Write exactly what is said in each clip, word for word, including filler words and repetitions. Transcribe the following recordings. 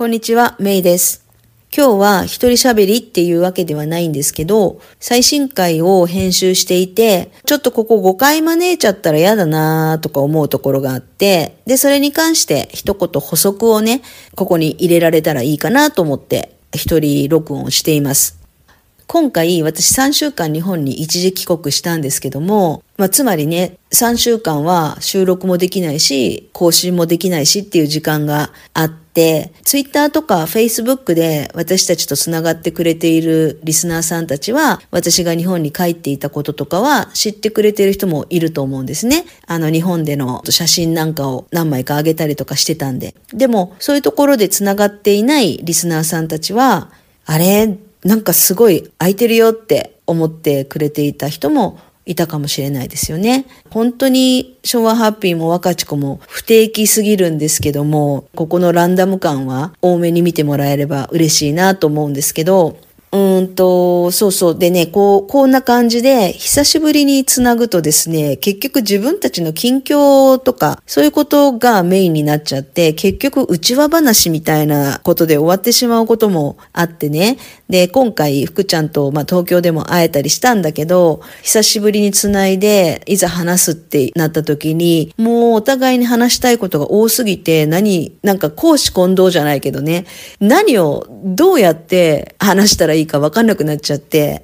こんにちは、メイです。今日は一人喋りっていうわけではないんですけど、最新回を編集していて、ちょっとここごかい招いちゃったら嫌だなとか思うところがあって、で、それに関して一言補足をね、ここに入れられたらいいかなと思って一人録音をしています。今回私さんしゅうかん日本に一時帰国したんですけども、まあ、つまりね、さんしゅうかんは収録もできないし、更新もできないしっていう時間があって、ツイッターとかフェイスブックで私たちとつながってくれているリスナーさんたちは、私が日本に帰っていたこととかは知ってくれている人もいると思うんですね。あの日本での写真なんかを何枚か上げたりとかしてたんで。でもそういうところでつながっていないリスナーさんたちは、あれなんかすごい空いてるよって思ってくれていた人もいたかもしれないですよね。本当に昭和ハッピーも若ち子も不定期すぎるんですけども、ここのランダム感は多めに見てもらえれば嬉しいなと思うんですけど、うーんと、そうそう。でね、こう、こんな感じで、久しぶりにつなぐとですね、結局自分たちの近況とか、そういうことがメインになっちゃって、結局内輪話みたいなことで終わってしまうこともあってね。で、今回、福ちゃんと、まあ、東京でも会えたりしたんだけど、久しぶりにつないで、いざ話すってなった時に、もうお互いに話したいことが多すぎて、何、なんか公私混同じゃないけどね、何をどうやって話したらいいいいか分かんなくなっちゃって、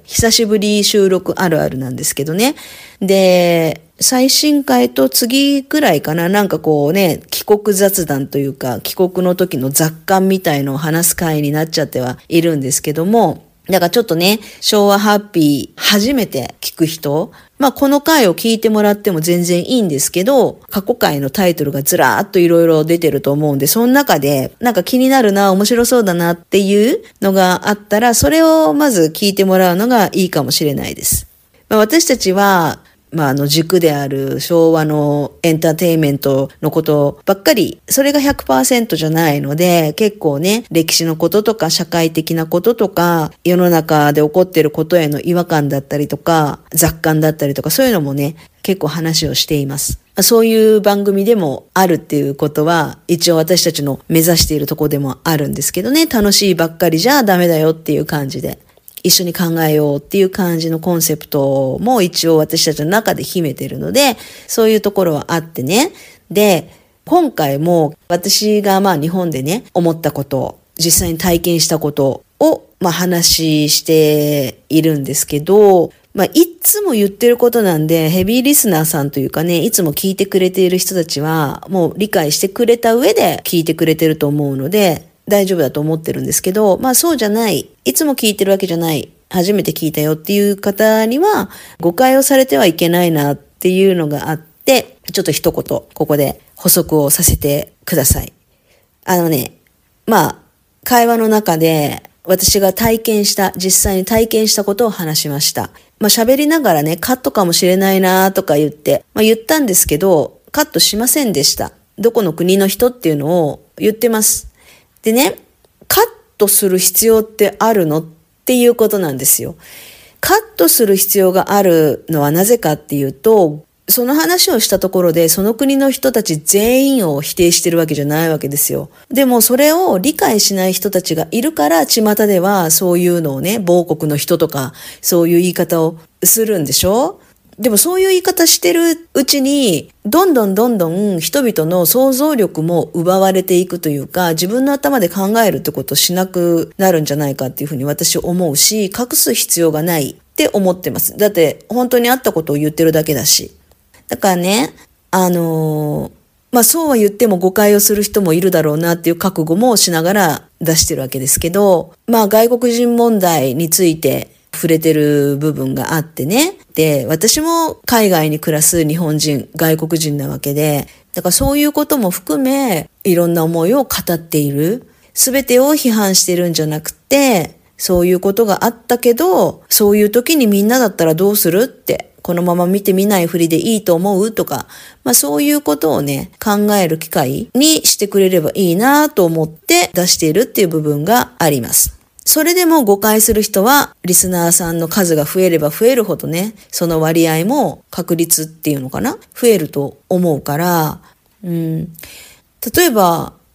久しぶり収録あるあるなんですけどね。で、最新回と次くらいかな、なんかこうね、帰国雑談というか、帰国の時の雑感みたいのを話す回になっちゃってはいるんですけども、だからちょっとね、昭和ハッピー初めて聞く人、まあこの回を聞いてもらっても全然いいんですけど、過去回のタイトルがずらーっといろいろ出てると思うんで、その中でなんか気になるな、面白そうだなっていうのがあったら、それをまず聞いてもらうのがいいかもしれないです。まあ、私たちは、まあ、あの軸である昭和のエンターテインメントのことばっかり、それが ひゃくパーセント じゃないので、結構ね、歴史のこととか社会的なこととか、世の中で起こっていることへの違和感だったりとか、雑感だったりとか、そういうのもね、結構話をしています。そういう番組でもあるっていうことは、一応私たちの目指しているところでもあるんですけどね、楽しいばっかりじゃダメだよっていう感じで。一緒に考えようっていう感じのコンセプトも一応私たちの中で秘めてるので、そういうところはあってね。で、今回も私がまあ日本でね、思ったことを、実際に体験したことをまあ話しているんですけど、まあいつも言ってることなんで、ヘビーリスナーさんというかね、いつも聞いてくれている人たちはもう理解してくれた上で聞いてくれてると思うので、大丈夫だと思ってるんですけど、まあそうじゃない、いつも聞いてるわけじゃない、初めて聞いたよっていう方には誤解をされてはいけないなっていうのがあって、ちょっと一言ここで補足をさせてください。あのね、まあ会話の中で私が体験した、実際に体験したことを話しました。まあ喋りながらね、カットかもしれないなとか言って、まあ言ったんですけど、カットしませんでした。どこの国の人っていうのを言ってます。でね、カットする必要ってあるのっていうことなんですよ。カットする必要があるのはなぜかっていうと、その話をしたところでその国の人たち全員を否定してるわけじゃないわけですよ。でもそれを理解しない人たちがいるから、巷ではそういうのをね、某国の人とかそういう言い方をするんでしょ？でもそういう言い方してるうちに、どんどんどんどん人々の想像力も奪われていくというか、自分の頭で考えるってことをしなくなるんじゃないかっていうふうに私思うし、隠す必要がないって思ってます。だって本当にあったことを言ってるだけだし。だからね、あのー、まあそうは言っても誤解をする人もいるだろうなっていう覚悟もしながら出してるわけですけど、まあ外国人問題について触れてる部分があってね。で、私も海外に暮らす日本人、外国人なわけで、だからそういうことも含め、いろんな思いを語っている。すべてを批判してるんじゃなくて、そういうことがあったけど、そういう時にみんなだったらどうするって、このまま見てみないふりでいいと思うとか、まあそういうことをね、考える機会にしてくれればいいなと思って出しているっていう部分があります。それでも誤解する人は、リスナーさんの数が増えれば増えるほどね、その割合も確率っていうのかな、増えると思うから、うん、例えば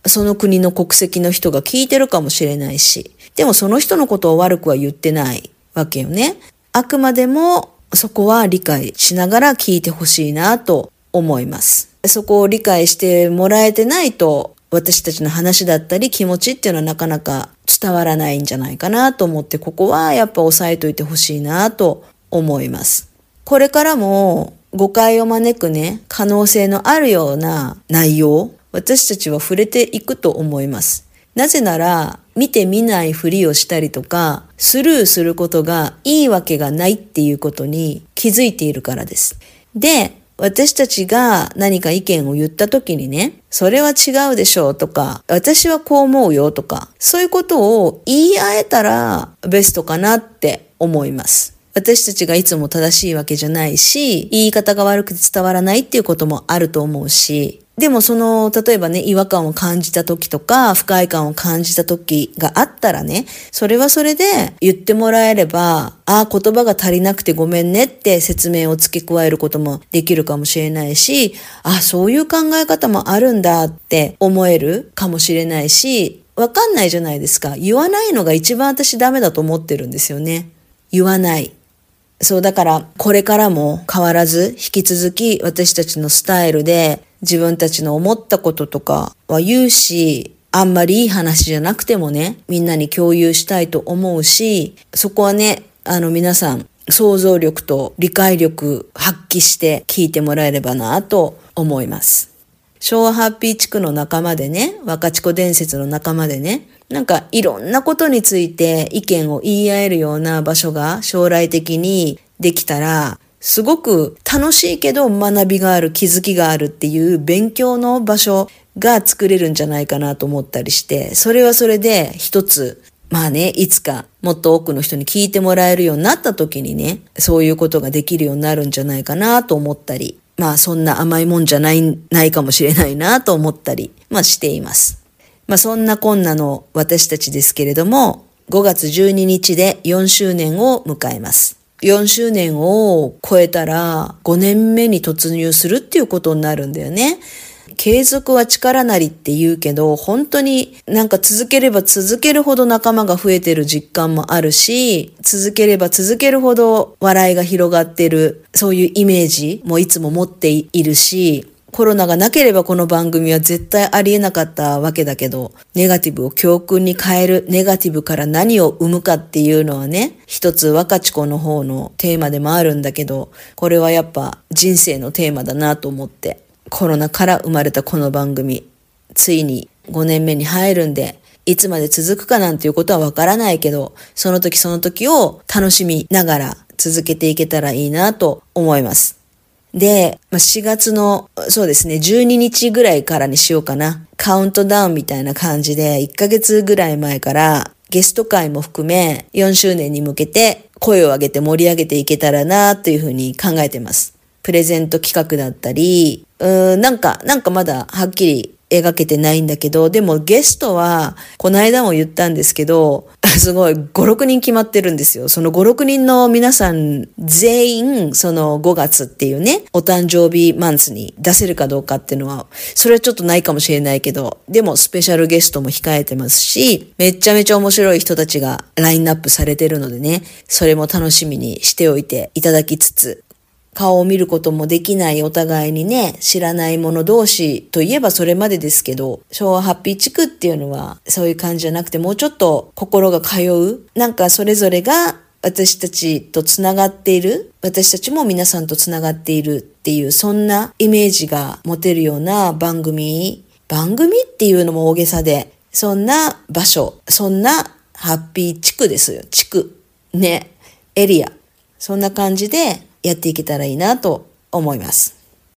その国の国籍の人が聞いてるかもしれないし、でもその人のことを悪くは言ってないわけよね。あくまでもそこは理解しながら聞いてほしいなと思います。そこを理解してもらえてないと、私たちの話だったり気持ちっていうのはなかなか伝わらないんじゃないかなと思って、ここはやっぱ押さえといてほしいなと思います。これからも誤解を招くね、可能性のあるような内容、私たちは触れていくと思います。なぜなら、見て見ないふりをしたりとか、スルーすることがいいわけがないっていうことに気づいているからです。で、私たちが何か意見を言った時にね、それは違うでしょうとか、私はこう思うよとか、そういうことを言い合えたらベストかなって思います。私たちがいつも正しいわけじゃないし、言い方が悪くて伝わらないっていうこともあると思うし、でもその、例えばね、違和感を感じた時とか、不快感を感じた時があったらね、それはそれで言ってもらえれば、ああ、言葉が足りなくてごめんねって説明を付け加えることもできるかもしれないし、ああ、そういう考え方もあるんだって思えるかもしれないし、わかんないじゃないですか。言わないのが一番私ダメだと思ってるんですよね。言わない。そうだからこれからも変わらず引き続き私たちのスタイルで自分たちの思ったこととかは言うし、あんまりいい話じゃなくてもね、みんなに共有したいと思うし、そこはね、あの皆さん想像力と理解力発揮して聞いてもらえればなと思います。昭和ハッピー地区の仲間でね、若智子伝説の仲間でね、なんかいろんなことについて意見を言い合えるような場所が将来的にできたら、すごく楽しいけど学びがある、気づきがあるっていう勉強の場所が作れるんじゃないかなと思ったりして、それはそれで一つ、まあね、いつかもっと多くの人に聞いてもらえるようになった時にね、そういうことができるようになるんじゃないかなと思ったり、まあそんな甘いもんじゃない、ないかもしれないなと思ったり、まあしています。まあそんなこんなの私たちですけれども、ごがつじゅうににちでよんしゅうねんを迎えます。よんしゅうねんを超えたらごねんめに突入するっていうことになるんだよね。継続は力なりって言うけど、本当になんか続ければ続けるほど仲間が増えてる実感もあるし、続ければ続けるほど笑いが広がってる、そういうイメージもいつも持っているし、コロナがなければこの番組は絶対ありえなかったわけだけど、ネガティブを教訓に変える、ネガティブから何を生むかっていうのはね、一つ若智子の方のテーマでもあるんだけど、これはやっぱ人生のテーマだなと思って、コロナから生まれたこの番組、ついにごねんめに入るんで、いつまで続くかなんていうことはわからないけど、その時その時を楽しみながら続けていけたらいいなと思います。で、しがつの、そうですね、じゅうににちぐらいからにしようかな。カウントダウンみたいな感じで、いっかげつぐらい前からゲスト会も含めよんしゅうねんに向けて声を上げて盛り上げていけたらなというふうに考えてます。プレゼント企画だったり、うーん、なんか、なんかまだはっきり描けてないんだけど、でもゲストは、この間も言ったんですけど、すごいご、ろくにん決まってるんですよ。そのご、ろくにんの皆さん全員、そのごがつっていうね、お誕生日マンスに出せるかどうかっていうのは、それはちょっとないかもしれないけど、でもスペシャルゲストも控えてますし、めちゃめちゃ面白い人たちがラインナップされてるのでね、それも楽しみにしておいていただきつつ、顔を見ることもできないお互いにね、知らない者同士といえばそれまでですけど、昭和ハッピー地区っていうのはそういう感じじゃなくて、もうちょっと心が通う、なんかそれぞれが私たちとつながっている、私たちも皆さんとつながっているっていう、そんなイメージが持てるような番組、番組っていうのも大げさで、そんな場所、そんなハッピー地区ですよ。地区。ね。エリア。そんな感じで、やっていけたらいいなと思います。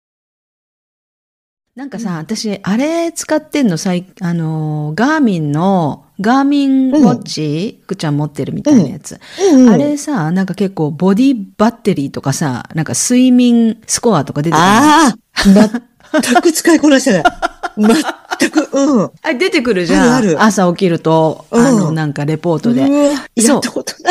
なんかさ、うん、私、あれ使ってんの、さいあの、ガーミンの、ガーミンウォッチ、く、うん、ちゃん持ってるみたいなやつ、うんうん。あれさ、なんか結構ボディバッテリーとかさ、なんか睡眠スコアとか出てくる。 ああ全く使いこなしてない。全く、うん。 あ、出てくるじゃん。あるある朝起きると、うん、あの、なんかレポートで。 うわ、やったことない。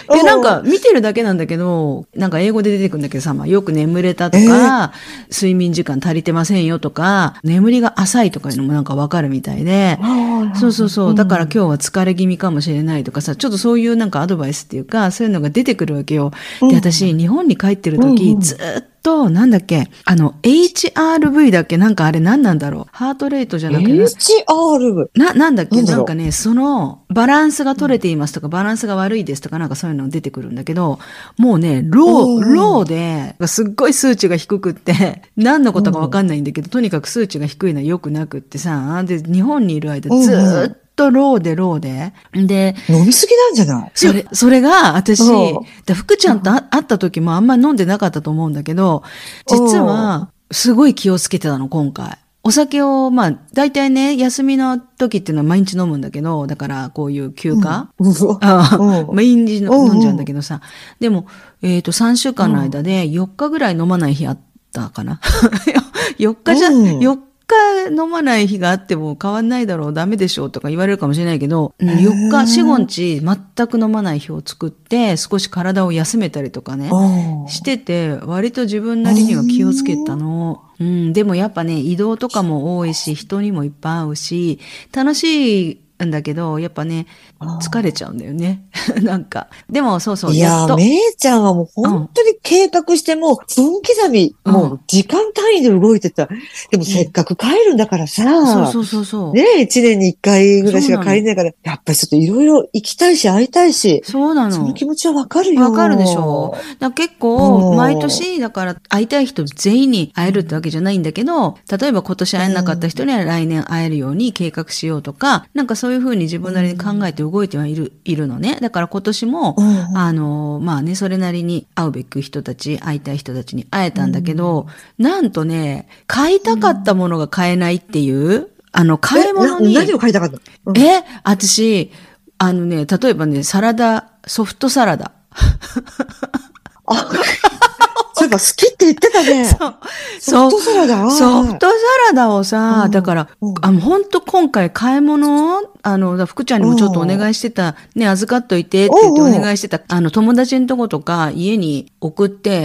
で、なんか見てるだけなんだけど、なんか英語で出てくるんだけどさ、まあ、よく眠れたとか、えー、睡眠時間足りてませんよとか、眠りが浅いとかいうのもなんかわかるみたいで、そうそうそう、だから今日は疲れ気味かもしれないとかさ、ちょっとそういうなんかアドバイスっていうか、そういうのが出てくるわけよ。で、私、日本に帰ってる時、ずっとと、なんだっけあの、エイチアールブイ だっけなんかあれ何なんだろうハートレートじゃなくて。 エイチアールブイ? な、なんだっけなんかね、その、バランスが取れていますとか、バランスが悪いですとか、なんかそういうの出てくるんだけど、もうね、ロー、ローで、すっごい数値が低くって、何のことかわかんないんだけど、とにかく数値が低いのは良くなくってさ、で、日本にいる間ずーっと、ローでローで。で、 飲みすぎなんじゃない？ それ、それが、私、福ちゃんと会った時もあんまり飲んでなかったと思うんだけど、実は、すごい気をつけてたの、今回。お酒を、まあ、大体ね、休みの時っていうのは毎日飲むんだけど、だから、こういう休暇、うん、あ毎日飲んじゃうんだけどさ。でも、えっと、さんしゅうかんの間でよっかぐらい飲まない日あったかな。よっかじゃ、よっか飲まない日があっても変わんないだろう、ダメでしょうとか言われるかもしれないけど、よっか、よん、ご日全く飲まない日を作って、少し体を休めたりとかね、してて、割と自分なりには気をつけたの。うん、でもやっぱね、移動とかも多いし、人にもいっぱい会うし、楽しいんだけど、やっぱね、疲れちゃうんだよね。なんか。でもそうそう。 いやー、めいちゃんはもう本当に計画してもう分刻み、うん、もう時間単位で動いてた。でもせっかく帰るんだからさ。うん、 そうそうそうそう。 ねえ、一年に一回ぐらいしか帰れないから、やっぱりちょっといろいろ行きたいし会いたいし。 そうなの。 その気持ちはわかるよ。 わかるでしょ。だ結構、毎年、だから会いたい人全員に会えるってわけじゃないんだけど、例えば今年会えなかった人には来年会えるように計画しようとか、なんかそういうふうに自分なりに考えて動いてはいる、いるのね。だから今年も、うん、あの、まあね、それなりに会うべく人たち、会いたい人たちに会えたんだけど、うん、なんとね、買いたかったものが買えないっていう、あの、買い物に。 何を買いたかったの、 うん、え、私、あのね、例えばね、サラダ、ソフトサラダ。 あそういえば好きって言ってたね。そう。ソフトサラダソフトサラダをさ、うん、だから、うん、あの、ほんと今回買い物あの、福ちゃんにもちょっとお願いしてた、ね、預かっといてって言ってお願いしてた、あの、友達のとことか家に送って、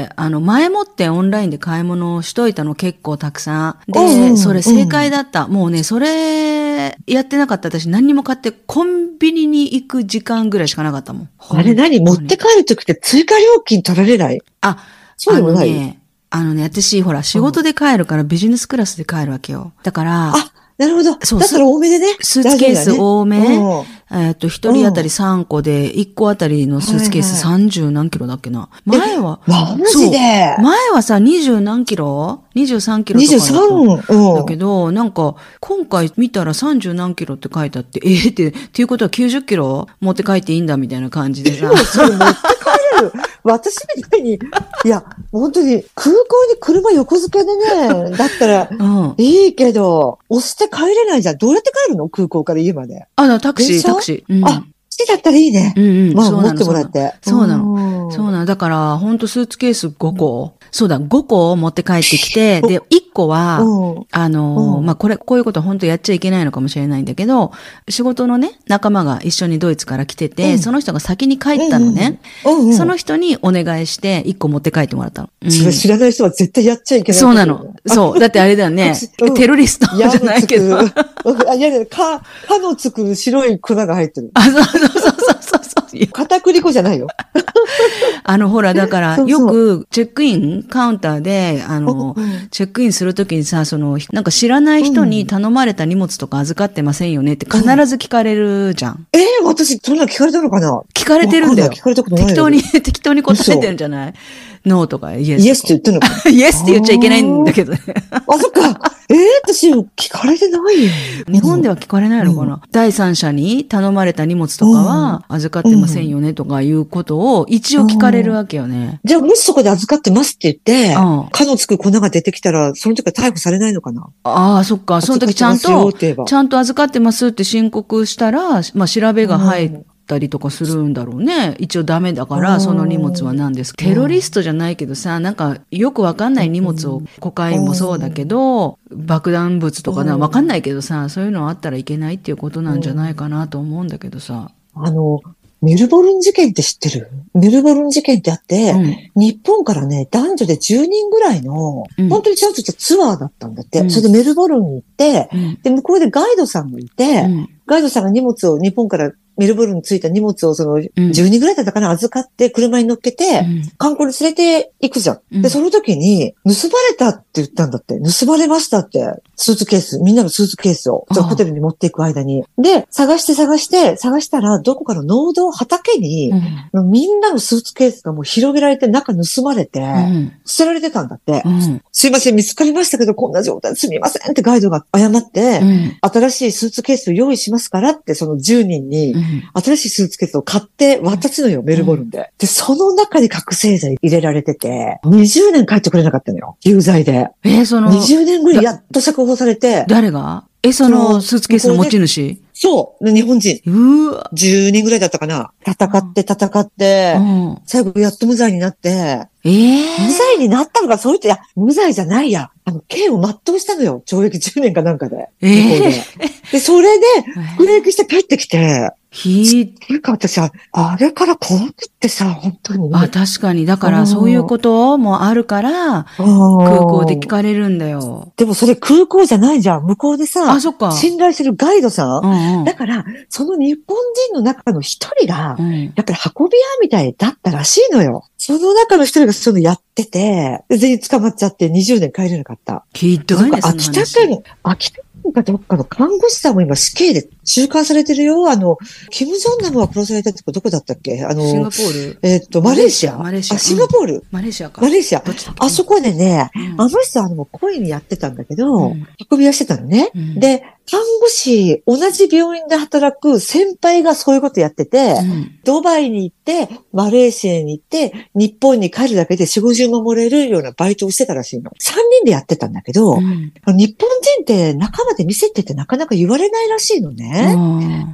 あの、前もってオンラインで買い物をしといたの結構たくさん。で、それ正解だった。もうね、それやってなかった私何にも買ってコンビニに行く時間ぐらいしかなかったもん。 あれ何持って帰るときって追加料金取られない？ あ、そうでもない。あのね、あのね、私、ほら、仕事で帰るからビジネスクラスで帰るわけよ。だから、 あ、なるほど。そうだから多めでね。 スーツケース多め。ね、えっと、一人当たりさんこで、いっこあたりのスーツケースさんじゅう何キロだっけな。前は、 マジで前はさ、にじゅう何キロ ?にじゅうさんキロとかだった。にじゅうさん? うん。だけど、なんか、今回見たらさんじゅう何キロって書いてあって、えー、って、っていうことはきゅうじゅっキロ持って帰っていいんだみたいな感じでさ。 それ持って帰れる。私みたいに、いや、本当に空港に車横付けでね、だったら、いいけど、押して帰れないじゃん。どうやって帰るの空港から家まで。 あ、タクシー、タクシー。 うん、あ、好きだったらいいね。 うんうん。 まあ、持ってもらって。 そうなの。そうなの。だから、ほんとスーツケースごこ。そうだ、ごこを持って帰ってきて、で、いっこは、あの、まあ、これ、こういうことは本当やっちゃいけないのかもしれないんだけど、仕事のね、仲間が一緒にドイツから来てて、うん、その人が先に帰ったのね。うんうん、その人にお願いして、いっこ持って帰ってもらったの。 うん、それ知らない人は絶対やっちゃいけない。 そうなの。そう。だってあれだよね。うん、テロリストじゃないけど。 あ、いやいや、か、かのつく白い粉が入ってる。 あ、そうそうそうそうそう。 片栗粉じゃないよ。 あの、ほら、だから、よく、チェックイン、カウンターで、あの、チェックインするときにさ、その、なんか知らない人に頼まれた荷物とか預かってませんよねって必ず聞かれるじゃん。 ええー、私、そんな聞かれたのかな？ 聞かれてるんだよ。 聞かれたことない。 適当に、適当に答えてるんじゃない？ノーとかイエス。 イエスって言ってんのかイエスって言っちゃいけないんだけどね。 あ、そっか。ええー、私、聞かれてないよ。 日本では聞かれないのかな、うん、第三者に頼まれた荷物とかは預かってませんよねとかいうことを一応聞かれるわけよね。 じゃあ、もしそこで預かってますって言って、かのつく粉が出てきたら、その時は逮捕されないのかな？ ああ、そっか。その時ちゃんと、ちゃんと預かってますって申告したら、まあ、調べが入って、たりとかするんだろうね。一応ダメだから、その荷物は何ですか。テロリストじゃないけどさ、なんかよくわかんない荷物を、コカインもそうだけど、爆弾物とかな、わかんないけどさ、そういうのあったらいけないっていうことなんじゃないかなと思うんだけどさ。 あの、 メルボルン事件って知ってる？メルボルン事件ってあって、 うん、 日本からね、男女でじゅうにんぐらいの、うん、本当にちゃんとしたツアーだったんだって。うん、それでメルボルンに行って、うん、で、向こうでガイドさんがいて、うん、ガイドさんが荷物を日本からメルボルンに着いた荷物をその、じゅうにんぐらいだったかな、預かって車に乗っけて、うん、観光に連れて行くじゃん。うん、で、その時に、盗まれたって言ったんだって。盗まれましたって。スーツケース、みんなのスーツケースを、そのホテルに持っていく間に。で、探して探して、探したら、どこかの農道、畑に、うん、みんなのスーツケースがもう広げられて、中盗まれて、うん、捨てられてたんだって。うん、すいません、見つかりましたけど、こんな状態ですみませんってガイドが謝って、うん、新しいスーツケースを用意しますからって、そのじゅうにんに、うん、新しいスーツケースを買って渡すのよ、メルボルンで。で、その中に覚醒剤入れられてて、にじゅうねん帰ってくれなかったのよ。有罪で。 えー、その。 にじゅうねんぐらいやっと釈放されて。 誰が？え、そのスーツケースの持ち主？ そう。日本人。 うわ。 じゅうにんぐらいだったかな。戦って戦って、うん、最後やっと無罪になって、 えー、 無罪になったのか、そういう人、いや、無罪じゃないや。あの、刑を全うしたのよ。懲役じゅうねんかなんかで。 えー、 で, で、それで、服役して帰ってきて、 ひー。 っていうか私は、あれから怖くってさ、本当に。 あ、確かに。だから、そういうこともあるから、空港で聞かれるんだよ。 でもそれ空港じゃないじゃん。向こうでさ、 あ、そっか。 信頼するガイドさん。 うんうん、だから、その日本人の中の一人が、うん、やっぱり運び屋みたいだったらしいのよ。その中の一人がそういうのやってて、全員捕まっちゃってにじゅうねん帰れなかった。 ひどいね、その話。秋田県、秋田県かどっかの看護師さんも今死刑で収監されてるよ。あの、キム・ジョンナムが殺されたってどこだったっけ？あの、 シンガポール。 えっと、マレーシア。 マレーシア。 あ、シンガポール。うん、 マレーシアか。 マレーシア。あそこでね、うん、あの人はあの、恋にやってたんだけど、うん、運び屋してたのね。うん、で、看護師、同じ病院で働く先輩がそういうことやってて、うん、ドバイに行って、マレーシアに行って、日本に帰るだけでよんじゅう、ごじゅう万もらえるようなバイトをしてたらしいの。さんにんでやってたんだけど、うん、日本人って仲間で見せてってなかなか言われないらしいのね。うん、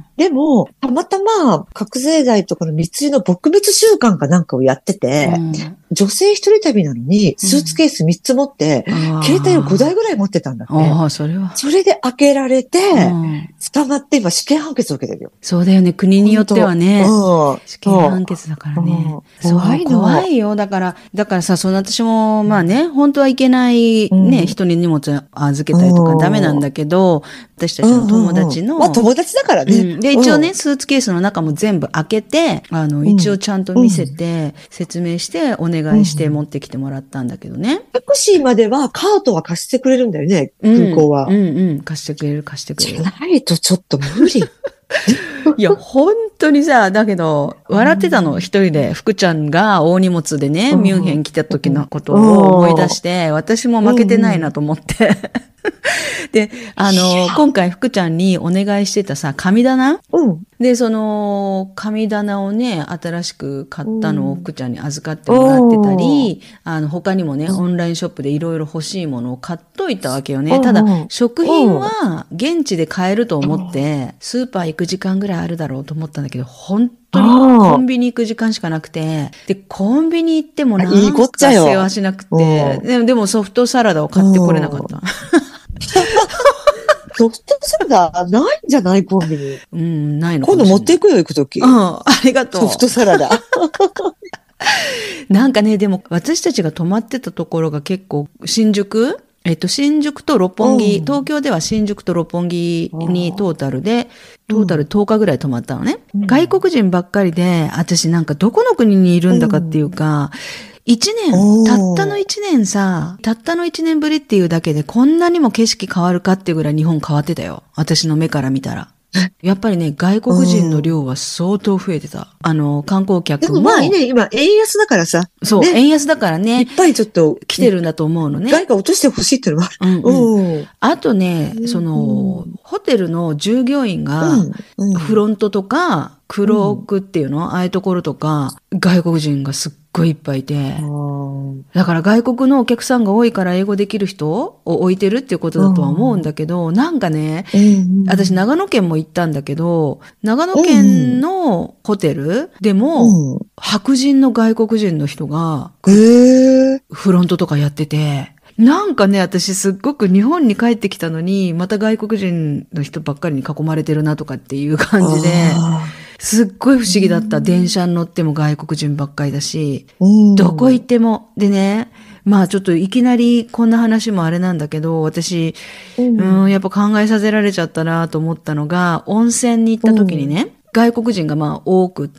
でも、たまたま覚醒剤とかの密輸の撲滅習慣かなんかをやってて、うん、女性一人旅なのにスーツケースみっつ持って、うん、携帯をごだいぐらい持ってたんだって。 ああ、それは。 それで開けられて、うん、捕まって今死刑判決を受けてるよ。 そうだよね。国によってはね。うん、死刑判決だからね。うん、怖いの。怖いよ。だから、だからさ、その私も、まあね、本当はいけないね、うん、人に荷物預けたりとかダメなんだけど、私たちの友達の。 うんうんうん、まあ友達だからね。うん、 で、一応ね、スーツケースの中も全部開けて、あの、一応ちゃんと見せて、説明して、お願いして持ってきてもらったんだけどね。 タクシーまではカートは貸してくれるんだよね、空港は。 うん、うん、うん、貸してくれる、貸してくれる。 じゃないとちょっと無理。 いや、本当にさ、だけど、笑ってたの、一人で。福ちゃんが大荷物でね、ミュンヘン来た時のことを思い出して、私も負けてないなと思って。で、あの、今回福ちゃんにお願いしてたさ、神棚、 うん、 で、その、神棚をね、新しく買ったのを福ちゃんに預かってもらってたり、あの、他にもね、オンラインショップでいろいろ欲しいものを買っといたわけよね。ただ、食品は現地で買えると思って、スーパー行く時間ぐらいあるだろうと思ったんだけど、本当にコンビニ行く時間しかなくて、で、コンビニ行ってもなんか世話しなくて、で, でもソフトサラダを買ってこれなかった。 ソフトサラダないんじゃないコンビニ。 うん、ないのかもしれない。今度持っていくよ、行くとき。 うん、ありがとう。 ソフトサラダ。 なんかね、でも私たちが泊まってたところが結構新宿えっと、新宿と六本木、うん、東京では新宿と六本木にトータルで、トータルとおかぐらい泊まったのね。うん、外国人ばっかりで、私なんかどこの国にいるんだかっていうか、一年、たったの一年さ、たったの一年ぶりっていうだけでこんなにも景色変わるかっていうぐらい日本変わってたよ。私の目から見たら。やっぱりね、外国人の量は相当増えてた。あの、観光客も。 でもまあね、今、円安だからさ。 そう、ね、円安だからね。 いっぱいちょっと。 来てるんだと思うのね。 外貨落としてほしいっていうのもある。 うんうん、あとね、その、ホテルの従業員が、フロントとか、クロークっていうの、うん、ああいうところとか、外国人がすっごいいっぱいいて。だから外国のお客さんが多いから英語できる人を置いてるっていうことだとは思うんだけど、なんかね、うん、私長野県も行ったんだけど、長野県のホテルでも、うん、白人の外国人の人が、フロントとかやってて、なんかね、私すっごく日本に帰ってきたのに、また外国人の人ばっかりに囲まれてるなとかっていう感じで、 すっごい不思議だった。電車に乗っても外国人ばっかりだし、 うんどこ行っても。でね、まあちょっといきなりこんな話もあれなんだけど、私、 ううんん、やっぱ考えさせられちゃったなと思ったのが、温泉に行った時にね、外国人がまあ多くって、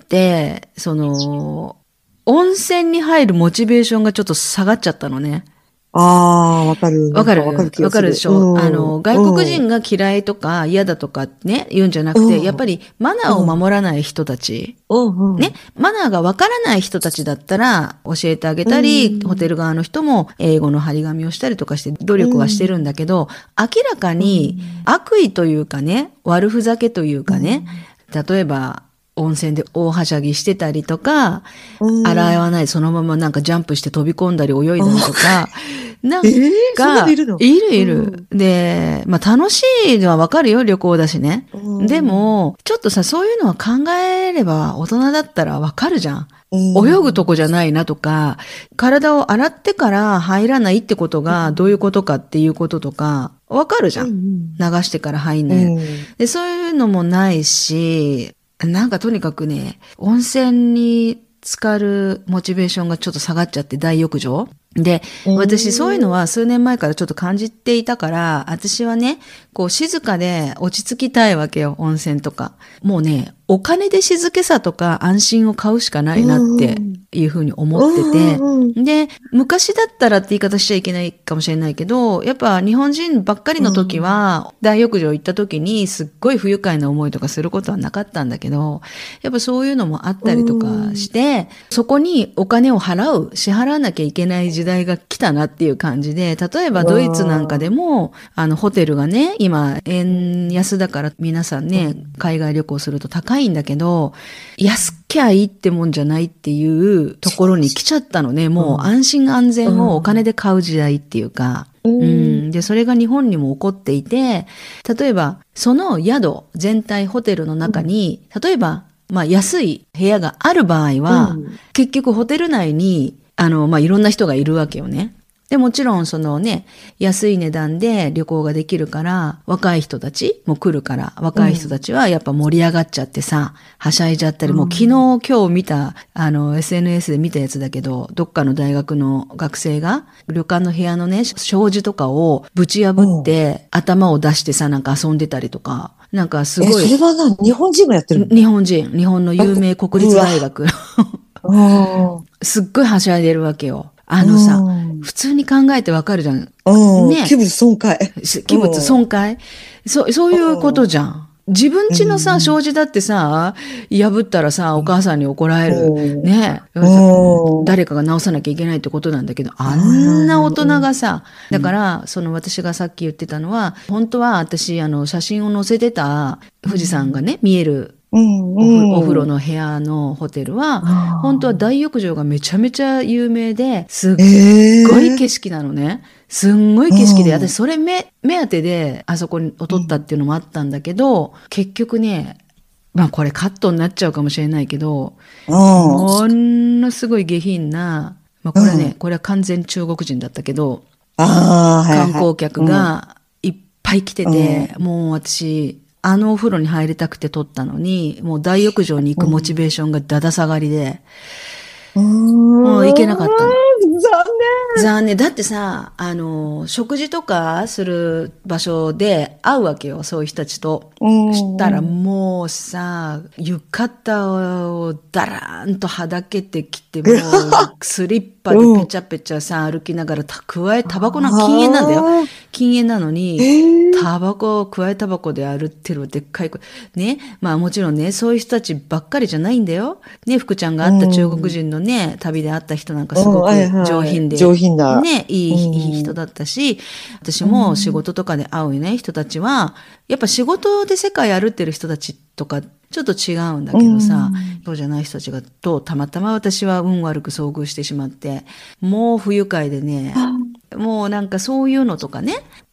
その、温泉に入るモチベーションがちょっと下がっちゃったのね。 ああ、わかる。 わかるわかる気がする。 わかるでしょ、 うんあの、外国人が嫌いとか嫌だとかね、言うんじゃなくて、 うんやっぱりマナーを守らない人たち、 うんうん、 ね、マナーがわからない人たちだったら教えてあげたり、 うんホテル側の人も英語の張り紙をしたりとかして努力はしてるんだけど、明らかに悪意というかね、悪ふざけというかね、例えば、温泉で大はしゃぎしてたりとか、 うん洗わないそのままなんかジャンプして飛び込んだり泳いだりとか、なんか、 えーそんなのいるのいるいる。で、まあ楽しいのはわかるよ、旅行だしね。 うんでも、ちょっとさ、そういうのは考えれば大人だったらわかるじゃん。 うん泳ぐとこじゃないなとか、体を洗ってから入らないってことがどういうことかっていうこととか、わかるじゃん。 うん流してから入んない。 うんで、そういうのもないし、なんかとにかくね、温泉に浸かるモチベーションがちょっと下がっちゃって、大浴場で、 うん私そういうのは数年前からちょっと感じていたから、私はね、こう静かで落ち着きたいわけよ、温泉とか。もうね、お金で静けさとか安心を買うしかないなっていうふうに思ってて、 うんうんで、昔だったらって言い方しちゃいけないかもしれないけど、やっぱ日本人ばっかりの時は、大浴場行った時にすっごい不愉快な思いとかすることはなかったんだけど、やっぱそういうのもあったりとかして、そこにお金を払う、支払わなきゃいけない時代が来たなっていう感じで、例えばドイツなんかでも、あのホテルがね、今円安だから皆さんね、海外旅行すると高いんだけど、安きゃいいってもんじゃないっていうところに来ちゃったのね。もう安心安全をお金で買う時代っていうか。 うんうん、で、それが日本にも起こっていて、例えば、その宿全体ホテルの中に、例えば、まあ安い部屋がある場合は、 うん結局ホテル内に、あの、まあいろんな人がいるわけよね。で、もちろんそのね、安い値段で旅行ができるから、若い人たちも来るから、若い人たちはやっぱ盛り上がっちゃってさ、はしゃいじゃったり、もう昨日今日見た、あの、エスエヌエス で見たやつだけど、どっかの大学の学生が、旅館の部屋のね、障子とかをぶち破って、頭を出してさ、なんか遊んでたりとか、なんかすえ、 ごい、 それはな、日本人がやってるの日本人、日本の有名国立大学、 あすっごいはしゃいでるわけよ。あのさうん、 普通に考えてわかるじゃん。 あ。うん。 ね器物損壊。 器物損壊、そう、そういうことじゃん。自分家のさ、障子だってさ、破ったらさ、お母さんに怒られる。 うんね。 うん誰かが直さなきゃいけないってことなんだけど、あんな大人がさ、だから、その私がさっき言ってたのは、本当は私、あの、写真を載せてた富士山がね、見えるうんお風うん。 お風呂の部屋のホテルは、 あー本当は大浴場がめちゃめちゃ有名で、すっええごい景色なのね。すんごい景色で、 うん私それ目、目当てであそこを撮ったっていうのもあったんだけど、結局ね、まあこれカットになっちゃうかもしれないけど、 うん。 ものすごい下品な、まあこれはね、 うんこれは完全中国人だったけど、 ああ、はいはい。 観光客がいっぱい来てて、もう私、あのお風呂に入りたくて撮ったのに、もう大浴場に行くモチベーションがだだ下がりで、 うん、 もう行けなかったの。 残残念。だってさ、あの、食事とかする場所で会うわけよ、そういう人たちと。 念。 したらもうさ、浴衣をだらーんとはだけてきて、もうスリッパでペチャペチャさ、歩きながら、た加え、タバコなんか禁煙なんだよ。禁煙なのに、タバコを加えタバコで歩ってるでっかい子。ね。まあもちろんね、そういう人たちばっかりじゃないんだよ。ね、福ちゃんが会った中国人のね、旅で会った人なんかすごく上品で。 上品だ。 ね、いい、いい人だったし、私も仕事とかで会うね、人たちは、やっぱ仕事で世界歩ってる人たちとか、ちょっと違うんだけどさ、そうじゃない人たちが、と、たまたま私は運悪く遭遇してしまって、もう不愉快でね、もうなんかそういうのとかね、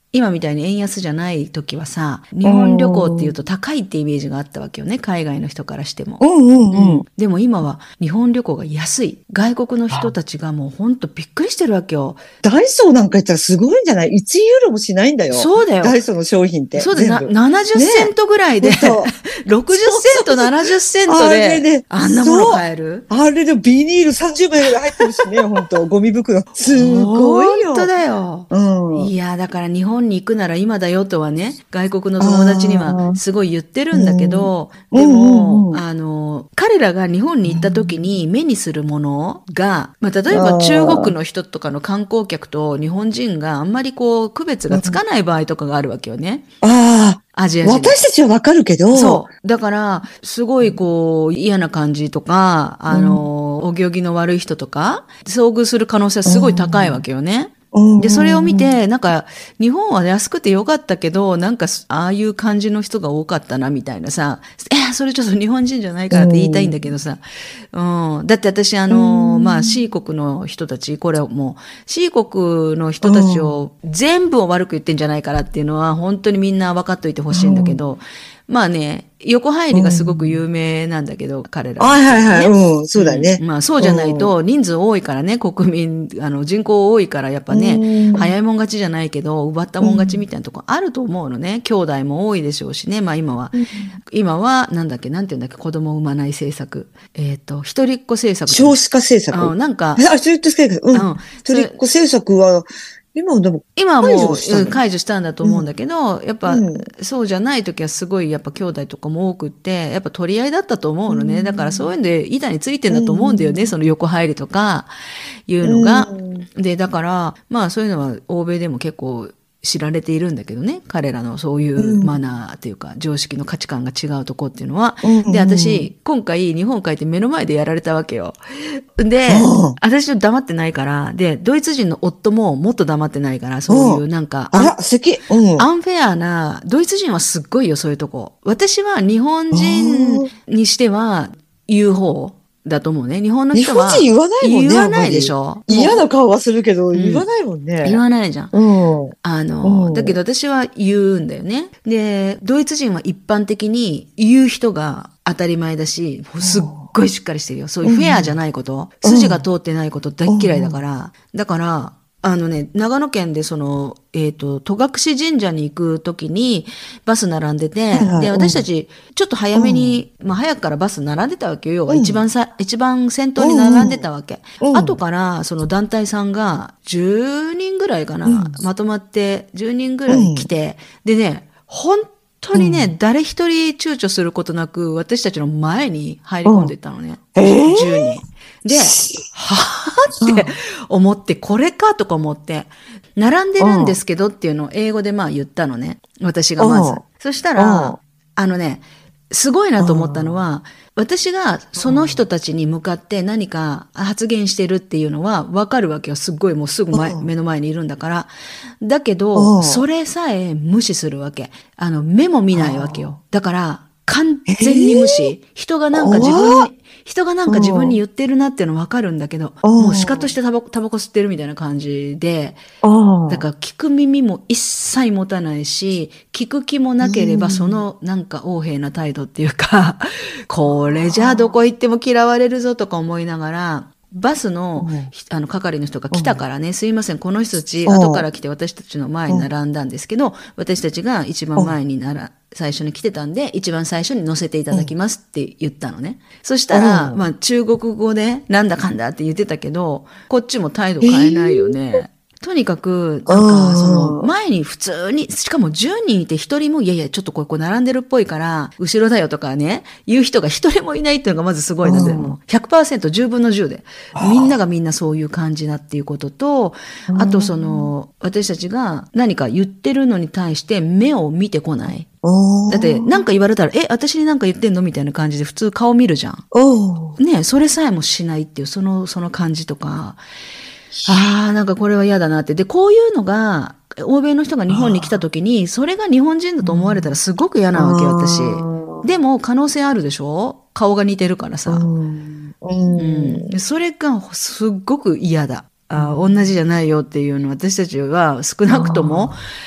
今みたいに円安じゃない時はさ、日本旅行っていうと高いってイメージがあったわけよね。海外の人からしても。 うんうんうん。 うん、でも今は日本旅行が安い。外国の人たちがもうほんとびっくりしてるわけよ。 ダイソーなんか言ったらすごいんじゃない ?いち ユーロもしないんだよ。 そうだよ。 ダイソーの商品って。 そうだよ。ななじゅっセントぐらいで、ね、ろくじゅっセント、ななじゅっセントで、あんなもの買える？ あれでビニールさんじゅうまいぐらい入ってるしね、ほんと。ゴミ袋。すごいよ。 ほんとだよ。 うん。 いや、だから日本に行くなら今だよとはね、外国の友達にはすごい言ってるんだけど、でも、あの、彼らが日本に行った時に目にするものが、まあ、例えば中国の人とかの観光客と日本人があんまりこう、区別がつかない場合とかがあるわけよね。 ああ。 アジア人。 私たちはわかるけど。 そう。だから、すごいこう、嫌な感じとか、あの、お行儀の悪い人とか、遭遇する可能性はすごい高いわけよね。で、それを見て、なんか、日本は安くてよかったけど、なんか、ああいう感じの人が多かったな、みたいなさ、え、それちょっと日本人じゃないからって言いたいんだけどさ、うん。だって私、あの、まあ、C 国の人たち、これもう、C 国の人たちを全部を悪く言ってんじゃないからっていうのは、本当にみんな分かっといてほしいんだけど、まあね、横入りがすごく有名なんだけど、うん、彼ら、ね。 はいはいはい。うん、そうだね。 うん、まあそうじゃないと、人数多いからね、国民、あの、人口多いから、やっぱね、早いもん勝ちじゃないけど、奪ったもん勝ちみたいなとこあると思うのね。兄弟も多いでしょうしね。まあ今は、うん、今は、なんだっけ、なんていうんだっけ、子供を産まない政策。えっ、ー、と、一人っ子政策。 少子化政策。 うん、なんか。 あ、一人っ子政策。うん。一人っ子政策は、今でも今はもう解除したんだと思うんだけど、うん、やっぱ、うん、そうじゃない時はすごいやっぱ兄弟とかも多くって、やっぱ取り合いだったと思うのね。うん、だからそういうんで板についてんだと思うんだよね。うん、その横入りとかいうのが。うん、で、だからまあそういうのは欧米でも結構知られているんだけどね。彼らのそういうマナーっていうか、常識の価値観が違うとこっていうのは。うん、で、私、今回日本帰って目の前でやられたわけよ。で、私ちょっと黙ってないから、で、ドイツ人の夫ももっと黙ってないから、そういうなんか、 あら、素敵、 うん、アンフェアな、ドイツ人はすっごいよ、そういうとこ。私は日本人にしては言う方だと思うね。日本の人は。 日本人言わないもんね。 言わないでしょ。 嫌な顔はするけど、言わないもんね。 言わないじゃん。 うん、 あの、うん、だけど私は言うんだよね。で、ドイツ人は一般的に言う人が当たり前だし、すっごいしっかりしてるよ。そういうフェアじゃないこと、うん、筋が通ってないこと大嫌いだから。うん、だから、あのね、長野県でその、えっと、戸隠神社に行くときにバス並んでて、はいはい、で、私たちちょっと早めに、うん、まあ早くからバス並んでたわけよ。要は一番さ、うん、一番先頭に並んでたわけ。うん、後からその団体さんがじゅうにんぐらいかな、うん、まとまってじゅうにんぐらい来て、でね、本当にね、うん、誰一人躊躇することなく私たちの前に入り込んでいったのね。うん、じゅうにん。で、はぁって思って、これかとか思って、並んでるんですけどっていうのを英語でまあ言ったのね。私がまず。そしたら、あのね、すごいなと思ったのは、私がその人たちに向かって何か発言してるっていうのは分かるわけよ。すっごいもうすぐ前、目の前にいるんだから。だけど、それさえ無視するわけ。あの、目も見ないわけよ。だから、完全に無視。人がなんか自分に、人がなんか自分に言ってるなっていうの分かるんだけど、もうシカとしてタバコ、タバコ吸ってるみたいな感じで、だから聞く耳も一切持たないし、聞く気もなければそのなんか横柄な態度っていうか、これじゃあどこ行っても嫌われるぞとか思いながら、バスの、うん、あの、係の人が来たからね、うん、すいません、この人たち、後から来て私たちの前に並んだんですけど、うん、私たちが一番前になら、最初に来てたんで、一番最初に乗せていただきますって言ったのね。うん、そしたら、まあ、中国語で、なんだかんだって言ってたけど、こっちも態度変えないよね。えーとにかく、なんか、その、前に普通に、しかもじゅうにんいてひとりも、いやいや、ちょっとここ並んでるっぽいから、後ろだよとかね、言う人がひとりもいないっていうのがまずすごいなで、もう ひゃくパーセント、じゅうぶんのじゅうで、みんながみんなそういう感じだっていうことと、あとその、私たちが何か言ってるのに対して目を見てこない。だって、なんか言われたら、え、私になんか言ってんのみたいな感じで普通顔見るじゃん。ね、それさえもしないっていう、その、その感じとか、ああ、なんかこれは嫌だなって。で、こういうのが、欧米の人が日本に来た時に、それが日本人だと思われたらすごく嫌なわけ、私。でも、可能性あるでしょ？顔が似てるからさ。うんうん、それがすっごく嫌だ。あ、同じじゃないよっていうのを私たちは少なくとも、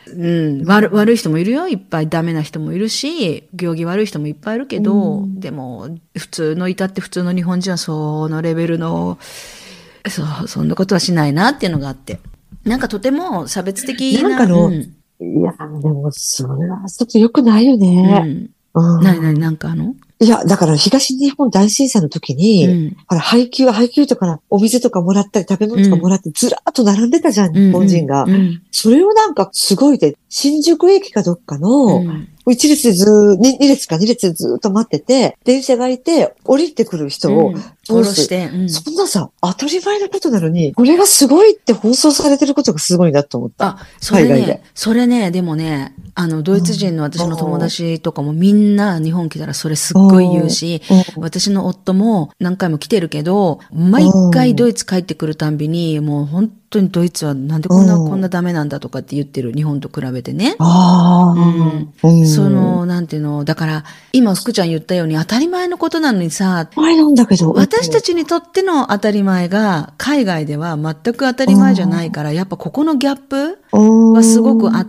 うん、悪、悪い人もいるよ。いっぱいダメな人もいるし、行儀悪い人もいっぱいいるけど、うん、でも、普通の、至って普通の日本人はそのレベルの、そう、そんなことはしないなっていうのがあって。なんかとても差別的な。 なんかの、うん、いや、でも、それはちょっと良くないよね。うん。うん、 なになになんかあのいや、だから東日本大震災の時に、うん、ほら、配給、配給とかお水とかもらったり食べ物とかもらってずらーっと並んでたじゃん、うん、日本人が、うんうん。それをなんかすごいで、新宿駅かどっかの、うん一列でずー、二列か二列でずーっと待ってて、電車がいて、降りてくる人を降ろして、うん、 そんなさ、当たり前のことなのに、これがすごいって放送されてることがすごいなと思った。 あ、それね、海外で。それね、でもね、あの、ドイツ人の私の友達とかもみんな日本来たらそれすっごい言うし、私の夫も何回も来てるけど、毎回ドイツ帰ってくるたんびに、もう本当本当にドイツはなんでこんな、こんなダメなんだとかって言ってる。日本と比べてね。 ああ、 うん。その、なんていうの、だから、今福ちゃん言ったように当たり前のことなのにさ、 当たり前なんだけど。 私たちにとっての当たり前が、海外では全く当たり前じゃないから、やっぱここのギャップはすごくあって、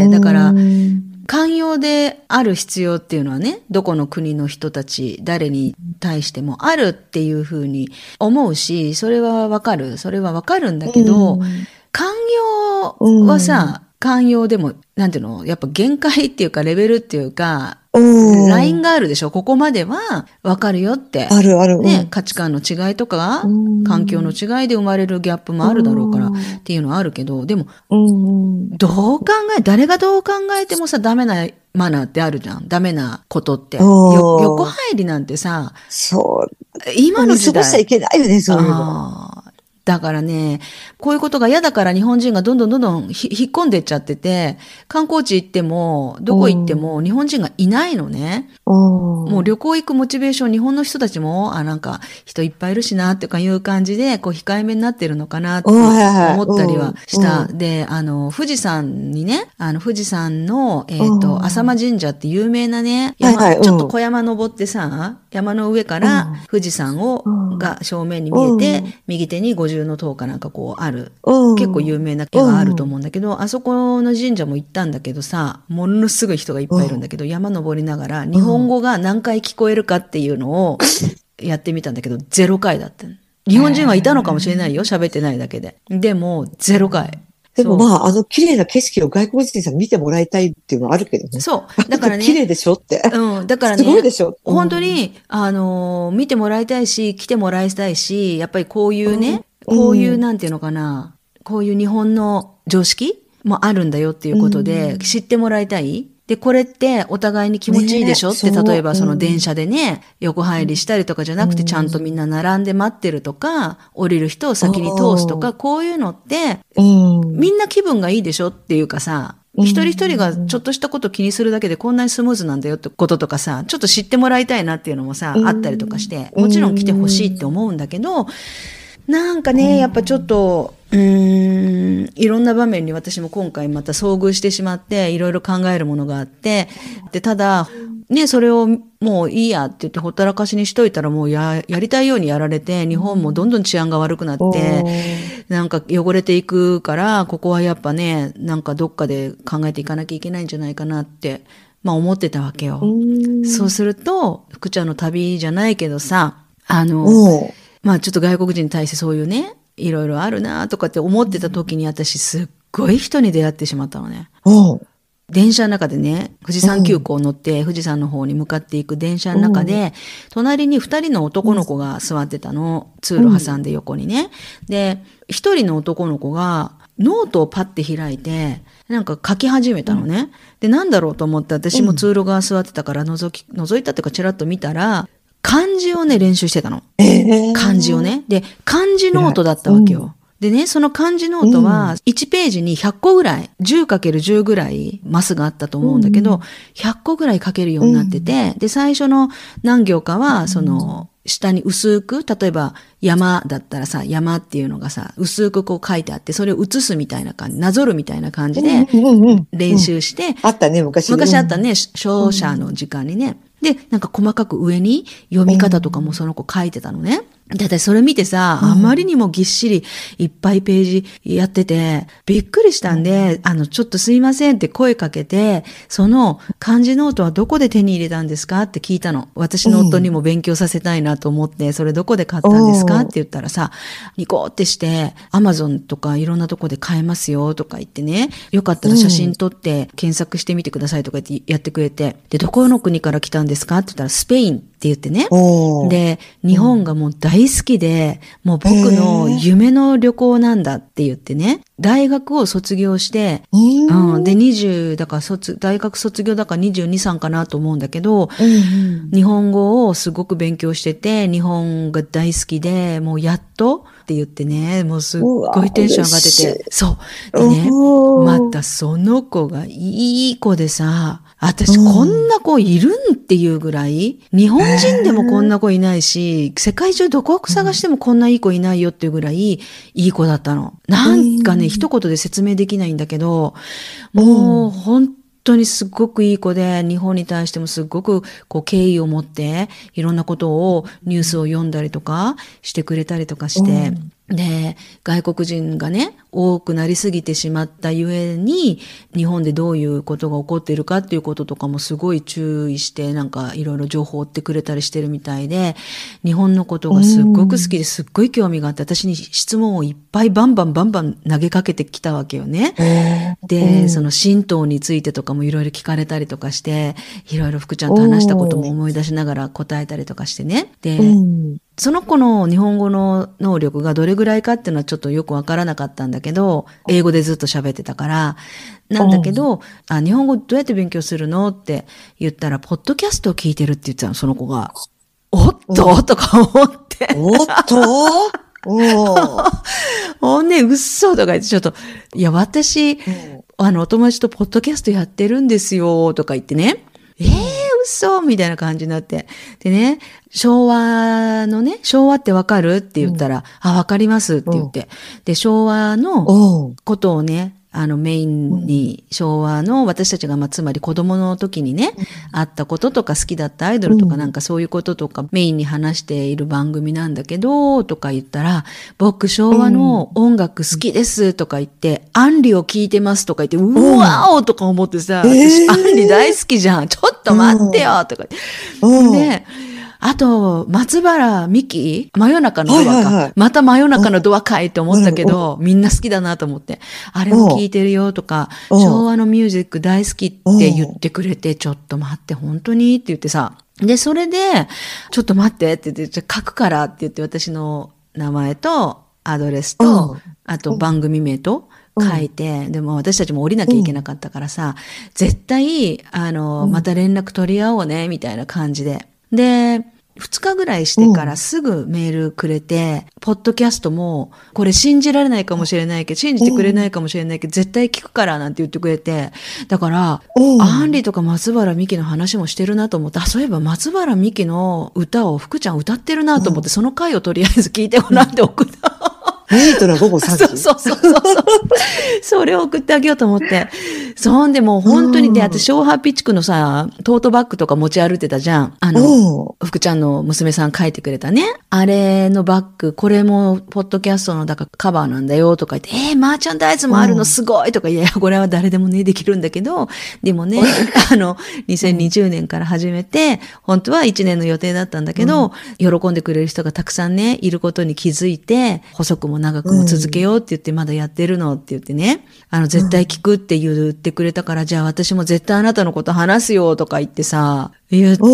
だから、寛容である必要っていうのはね、どこの国の人たち、誰に対してもあるっていうふうに思うし、それはわかる。それはわかるんだけど、寛容はさ、寛容でも、なんていうの、やっぱ限界っていうか、レベルっていうか、ラインがあるでしょ。ここまではわかるよって。 あるある。 ね、価値観の違いとか、環境の違いで生まれるギャップもあるだろうからっていうのはあるけど、でも、どう考え、誰がどう考えてもさ、ダメなマナーってあるじゃん。ダメなことって。よ横入りなんてさ、 そう。 今の時代。 過ごしちゃいけないよね、そういうの。 だからね、こういうことが嫌だから日本人がどんどんどんどん引っ込んでっちゃってて、観光地行っても、どこ行っても日本人がいないのね。もう旅行行くモチベーション、日本の人たちも、あ、なんか人いっぱいいるしな、っていう感じで、こう控えめになってるのかなって思ったりはした。で、あの、富士山にね、あの、富士山の、えっと、浅間神社って有名なね、山、はいはい、ちょっと小山登ってさ、山の上から富士山を、が正面に見えて、右手に五重の塔かなんかこうある。結構有名な木があると思うんだけど、あそこの神社も行ったんだけどさ、ものすごい人がいっぱいいるんだけど、山登りながら日本語が何回聞こえるかっていうのをやってみたんだけど、ゼロ回だった。日本人はいたのかもしれないよ、喋ってないだけで。でも、ゼロ回。 でもまあ、あの綺麗な景色を外国人さん見てもらいたいっていうのはあるけどね。 そう。だからね。 綺麗でしょって。 うん。だからね。 すごいでしょ。 うん、本当に、あの、見てもらいたいし、来てもらいたいし、やっぱりこういうね、うん、こういう、なんていうのかな、こういう日本の常識もあるんだよっていうことで、うん、知ってもらいたい。で、これってお互いに気持ちいいでしょ、ね、って、例えばその電車でね、うん、横入りしたりとかじゃなくて、ちゃんとみんな並んで待ってるとか、降りる人を先に通すとか、こういうのって、うん、みんな気分がいいでしょっていうかさ、一人一人がちょっとしたこと気にするだけでこんなにスムーズなんだよってこととかさ、ちょっと知ってもらいたいなっていうのもさ、うん、あったりとかして、もちろん来てほしいって思うんだけど、なんかね、やっぱちょっと、うーん、いろんな場面に私も今回また遭遇してしまって、いろいろ考えるものがあって、で、ただ、ね、それをもういいやって言ってほったらかしにしといたらもうや、やりたいようにやられて、日本もどんどん治安が悪くなって、なんか汚れていくから、ここはやっぱね、なんかどっかで考えていかなきゃいけないんじゃないかなって、まあ思ってたわけよ。そうすると、福ちゃんの旅じゃないけどさ、あの、まあちょっと外国人に対してそういうね、いろいろあるなとかって思ってた時に私すっごい人に出会ってしまったのね。電車の中でね、富士山急行を乗って富士山の方に向かっていく電車の中で、隣に二人の男の子が座ってたの。通路挟んで横にね。で、一人の男の子がノートをパッて開いて、なんか書き始めたのね。で、なんだろうと思って私も通路側座ってたから覗き、覗いたっていうかチラッと見たら、漢字をね、練習してたの。 えー、 漢字をね。で、漢字ノートだったわけよ。うん、でね、その漢字ノートは、いちページにひゃっこぐらい、じゅうかけるじゅう ぐらいマスがあったと思うんだけど、うん、ひゃっこぐらい書けるようになってて、うん、で、最初の何行かは、その、下に薄く、例えば山だったらさ、山っていうのがさ、薄くこう書いてあって、それを写すみたいな感じ、なぞるみたいな感じで、練習して、 あったね、昔。 昔あったね、照射の時間にね。で、なんか細かく上に読み方とかもその子書いてたのね。 だってそれ見てさ、あまりにもぎっしりいっぱいページやってて、びっくりしたんで、あの、ちょっとすいませんって声かけて、その漢字ノートはどこで手に入れたんですかって聞いたの。私の夫にも勉強させたいなと思って、それどこで買ったんですかって言ったらさ、ニコってして、アマゾンとかいろんなとこで買えますよとか言ってね、よかったら写真撮って検索してみてくださいとか言ってやってくれて、で、どこの国から来たんですかって言ったらスペインって言ってね。で、日本がもう大好きで、もう僕の夢の旅行なんだって言ってね、大学を卒業して、うん、で、にじゅう、だから卒、大学卒業だからにじゅうに、さんかなと思うんだけど、うんうん、日本語をすごく勉強してて、日本が大好きで、もうやっとって言ってね、もうすっごいテンション上がってて、そう。でね、またその子がいい子でさ、私こんな子いるんっていうぐらい、日本人でもこんな子いないし、世界中どこ探してもこんないい子いないよっていうぐらいいい子だったの。なんかね、一言で説明できないんだけど、もう本当にすごくいい子で、日本に対してもすごくこう敬意を持って、いろんなことをニュースを読んだりとかしてくれたりとかして、で、外国人がね、多くなりすぎてしまったゆえに、日本でどういうことが起こっているかっていうこととかもすごい注意して、なんかいろいろ情報を追ってくれたりしてるみたいで、日本のことがすっごく好きですっごい興味があって、私に質問をいっぱいバンバンバンバン投げかけてきたわけよね。で、その神道についてとかもいろいろ聞かれたりとかして、いろいろ福ちゃんと話したことも思い出しながら答えたりとかしてね。で、その子の日本語の能力がどれぐらいかっていうのはちょっとよくわからなかったんだけど、英語でずっと喋ってたから、なんだけど、あ、日本語どうやって勉強するのって言ったら、ポッドキャストを聞いてるって言ってたの、その子が。おっととか思って。 おっとおほんね、嘘とか言ってちょっと、いや、私、うん、あの、お友達とポッドキャストやってるんですよ、とか言ってね。えー、嘘みたいな感じになって。でね、昭和のね、昭和ってわかるって言ったら、うん、あ、わかりますって言って。うん、で、昭和のことをね、あのメインに昭和の私たちがまあつまり子供の時にね、うん、あったこととか好きだったアイドルとかなんかそういうこととかメインに話している番組なんだけどとか言ったら、僕昭和の音楽好きですとか言って、アンリを聴いてますとか言って、うわーとか思ってさ、私アンリ大好きじゃん、ちょっと待ってよとか言って。で、あと、松原美希真夜中のドアか、はいはいはい。また真夜中のドアかいって思ったけど、みんな好きだなと思って。あれも聞いてるよとか、昭和のミュージック大好きって言ってくれて、ちょっと待って、本当にって言ってさ。で、それで、ちょっと待ってって言って、書くからって言って私の名前とアドレスと、あと番組名と、書いて、でも私たちも降りなきゃいけなかったからさ、絶対、あの、また連絡取り合おうね、みたいな感じで。で、二日ぐらいしてからすぐメールくれて、うん、ポッドキャストも、これ信じられないかもしれないけど、信じてくれないかもしれないけど、絶対聞くからなんて言ってくれて、だから、うん、アンリとか松原美希の話もしてるなと思って、あ、そういえば松原美希の歌を福ちゃん歌ってるなと思って、うん、その回をとりあえず聞いてもらって送った。 ニートな午後さんじ。 そうそうそうそう。それを送ってあげようと思って。そんでもう本当にね、私、小ハッピー地区のさ、トートバッグとか持ち歩いてたじゃん。あの、福ちゃんの娘さん書いてくれたね。あれのバッグ、これも、ポッドキャストのだからカバーなんだよとか言って、えー、マーチャンダイズもあるのすごいとか、いや、これは誰でもね、できるんだけど、でもね、あの、にせんにじゅうねんから始めて、本当はいちねんの予定だったんだけど、うん、喜んでくれる人がたくさんね、いることに気づいて、細くも長くも続けようって言って、まだやってるのって言ってね、あの、絶対聞くって言ってくれたから、じゃあ私も絶対あなたのこと話すよとか言ってさ、言って、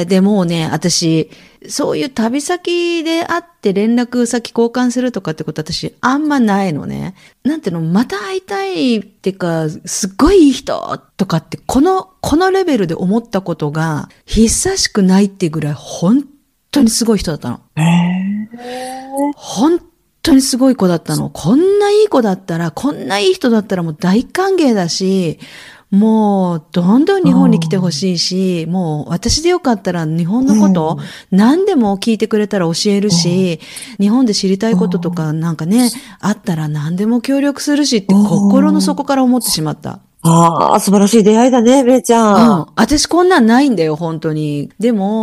で、もうね、私、そういう旅先で会って連絡先交換するとかってこと私あんまないのね。なんていうの、また会いたいってか、すっごいいい人とかって、この、このレベルで思ったことが、久しくないってぐらい、本当にすごい人だったの。へー。本当にすごい子だったの。こんないい子だったら、こんないい人だったらもう大歓迎だし、もう、どんどん日本に来てほしいし、もう私でよかったら日本のこと、何でも聞いてくれたら教えるし、日本で知りたいこととかなんかね、あったら何でも協力するしって心の底から思ってしまった。 ああ、素晴らしい出会いだね、めいちゃん。 うん。私こんなんないんだよ、本当に。でも、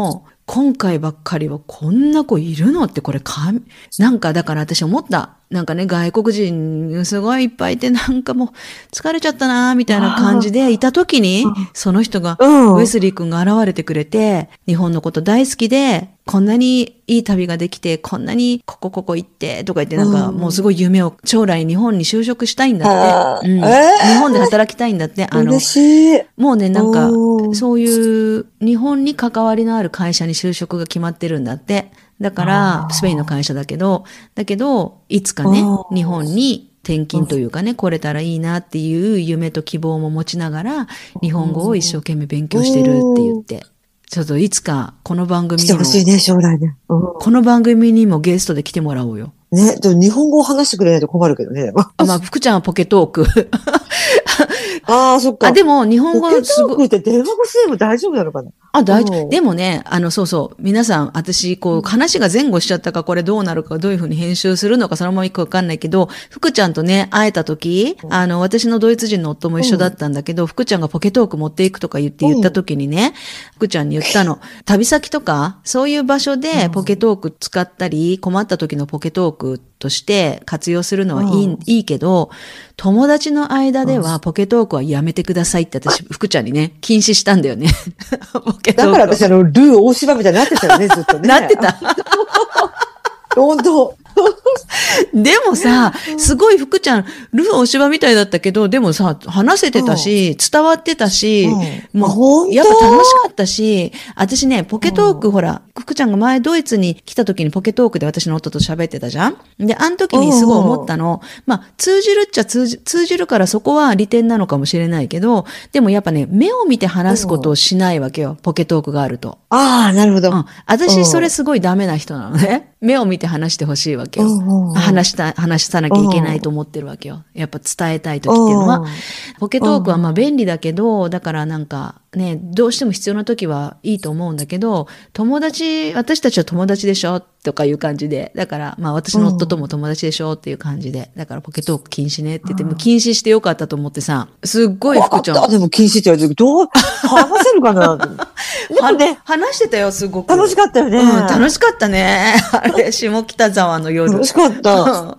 今回ばっかりはこんな子いるのってこれか、なんかだから私思った。なんかね、外国人すごいいっぱいいてなんかもう疲れちゃったなーみたいな感じでいた時に、その人が、ウェスリー君が現れてくれて、日本のこと大好きで、こんなにいい旅ができて、こんなにここここ行ってとか言ってなんかもうすごい夢を将来日本に就職したいんだって。うん、日本で働きたいんだって。あの、 嬉しい。 もうね、なんか、そういう日本に関わりのある会社に就職が決まってるんだって。だから、スペインの会社だけど、だけど、いつかね、日本に転勤というかね、来れたらいいなっていう夢と希望も持ちながら、日本語を一生懸命勉強してるって言って。ちょっといつかこの番組にも。 来てほしいね、将来ね。 うん、この番組にもゲストで来てもらおうよ。 ね、でも日本語を話してくれないと困るけどね。 あ、まあ、福ちゃんはポケトーク。 ああ、そっか。 あ、でも日本語すごい。ポケトークって電話越しでも大丈夫なのかな？ あ、大丈夫。でもね、あの、そうそう。皆さん、私、こう、話が前後しちゃったか、これどうなるか、どういうふうに編集するのか、そのままいくかわかんないけど、福ちゃんとね、会えた時、あの、私のドイツ人の夫も一緒だったんだけど、うん、福ちゃんがポケトーク持っていくとか言って言った時にね、うん、福ちゃんに言ったの。旅先とか、そういう場所でポケトーク使ったり、困った時のポケトークとして活用するのはいい、うん、いいけど、友達の間ではポケトークはやめてくださいって私、福ちゃんにね、禁止したんだよね。ポケトーク。 だから私あの、ルー大芝みたいになってたよね、ずっとね。 なってた。 本当。 でもさ、すごい福ちゃん、ルーお芝みたいだったけど、でもさ、話せてたし、伝わってたし、 うん、 もう、やっぱ楽しかったし、私ね、ポケトーク、うん、ほら、福ちゃんが前ドイツに来た時にポケトークで私の夫と喋ってたじゃん？で、あの時にすごい思ったの。まあ、通じるっちゃ通じ、通じるからそこは利点なのかもしれないけど、でもやっぱね、目を見て話すことをしないわけよ、ポケトークがあると。 ああ、なるほど。 うん。私、それすごいダメな人なのね。目を見て話してほしいわけよ。話した、話さなきゃいけないと思ってるわけよ。やっぱ伝えたい時っていうのは。ポケトークはまあ便利だけど、だからなんかね、どうしても必要な時はいいと思うんだけど、友達、私たちは友達でしょとかいう感じで。だからまあ私の夫とも友達でしょっていう感じで。だからポケトーク禁止ねって言って、も禁止してよかったと思ってさ、すっごい福ちゃん。 でも禁止って言われて、どう、話せるかなでもね、 話してたよ、すごく。 楽しかったよね。 うん、楽しかったね。あれ、下北沢の夜。 楽しかった。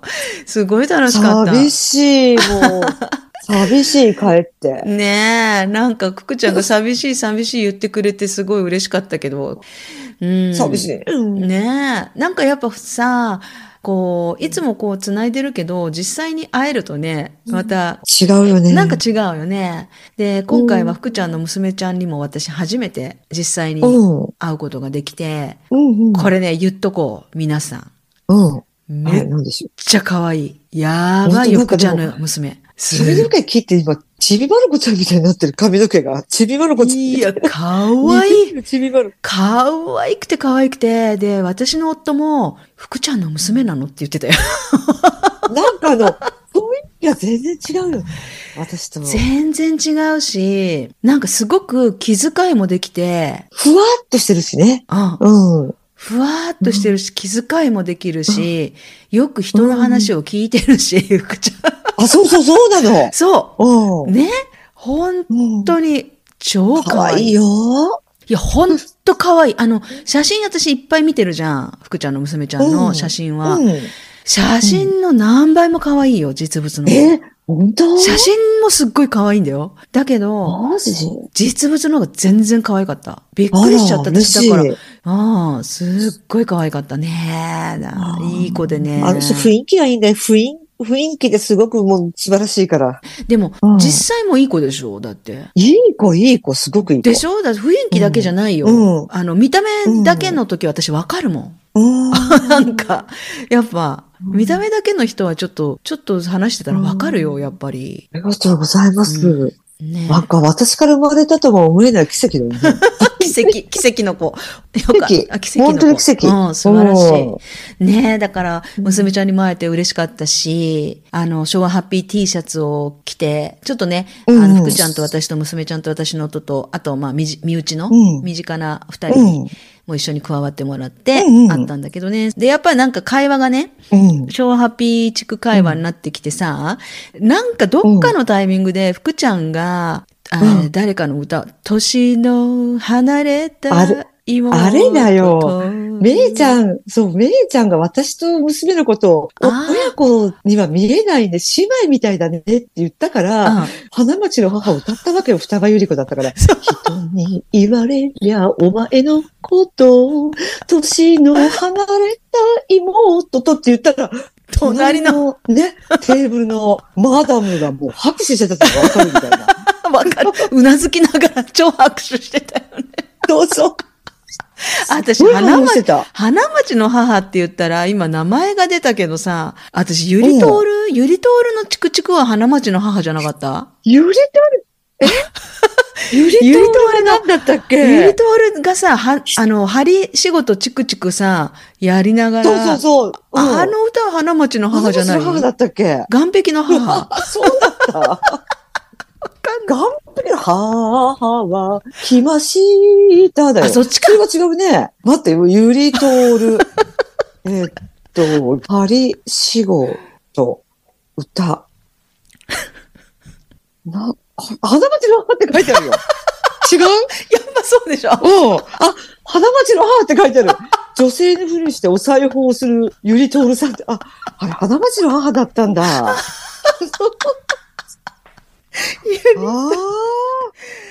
すごい楽しかった。 寂しい、もう。寂しい、帰って。 ねえ、なんか、くくちゃんが寂しい、寂しい言ってくれてすごい嬉しかったけど。うん、 寂しい。うん、 ねえ、なんかやっぱさ、こう、いつもこう繋いでるけど、実際に会えるとね、また、 違うよね。 なんか違うよね。で、今回は福ちゃんの娘ちゃんにも私初めて実際に会うことができて、 うんうん、 これね、言っとこう、皆さん。 うん。 めっちゃ可愛い。やばいよ、福ちゃんの娘。 髪の毛切って今、ちびまる子ちゃんみたいになってる髪の毛が。ちびまる子ちゃん。 いや、かわいい。 ちびまる。 かわいくてかわいくて。で、私の夫も、福ちゃんの娘なのって言ってたよ。 なんかあの、雰囲気が全然違うよね。私と。 全然違うし、なんかすごく気遣いもできて。 ふわっとしてるしね。 うん。うんふわーっとしてるし、気遣いもできるし、うん、よく人の話を聞いてるし、福ちゃん。 あ、そうそうそうなの。 そう。ね。本当に超可愛い。 可愛いよ。 いや、ほんと可愛い。あの、写真私いっぱい見てるじゃん。福ちゃんの娘ちゃんの写真は。うんうん、写真の何倍も可愛いよ、実物の。 え本当？ 写真もすっごい可愛いんだよ。だけど、 マジ？ 実物の方が全然可愛かった。びっくりしちゃった。私だから。ああ、すっごい可愛かったね。いい子でね。 あの人雰囲気がいいね。雰囲雰囲気ですごくもう素晴らしいから。 でも、うん、実際もいい子でしょだって。 いい子、いい子、すごくいい子。 でしょだって雰囲気だけじゃないよ。うん、あの、見た目だけの時は私わかるもん。うん、なんか、やっぱ、見た目だけの人はちょっと、ちょっと話してたらわかるよ、やっぱり。 ありがとうございます。うんね、なんか私から生まれたとも思えない奇跡だよね。 奇跡、奇跡の子。よかった。奇跡の子。 本当に奇跡。 うん、素晴らしい。ねえ、だから、娘ちゃんにも会えて嬉しかったし、あの、昭和ハッピー T シャツを着て、ちょっとね、あの、福ちゃんと私と娘ちゃんと私の夫と、あと、まあ、身内の、身近な二人に、もう一緒に加わってもらって、会ったんだけどね。で、やっぱりなんか会話がね、昭和ハッピー地区会話になってきてさ、なんかどっかのタイミングで福ちゃんが、あ、うん、誰かの歌、年の離れた妹あれだよと。 めいちゃん、そう、めいちゃんが私と娘のことを、おあー親子には見えないね、姉妹みたいだねって言ったから、 うん花町の母を歌ったわけよ、双葉百合子だったから。人に言われりゃ、お前のこと、年の離れた妹とって言ったら、 隣の、 ね、テーブルのマダムがもう拍手してたのがわかるみたいな。 わかる。うなずきながら超拍手してたよね。 そうそう。 あ私、 すごい花町、 反応してた。 花町の母って言ったら、今名前が出たけどさ、私、ゆりとおる、ゆりとおるのチクチクは花町の母じゃなかった？ ゆりとる、えゆりとるが何だったっけ？ ゆりとおるがさ、は、あの、針仕事チクチクさ、やりながら。 そうそうそう。うん、 あの歌は花町の母じゃない？ 花町の母だったっけ？ 岸壁の母。 あ、そうだった。岸壁の母は来ましただよ。 あ、そっちか。 それは違うね。待って、ゆりとおる。えっと、針仕事、歌。な、花町の母って書いてあるよ。違う？ やっぱそうでしょ。 うん。あ、花町の母って書いてある。女性のふりしてお裁縫をするゆりとおるさんって、あ、あれ、花町の母だったんだ。ああ。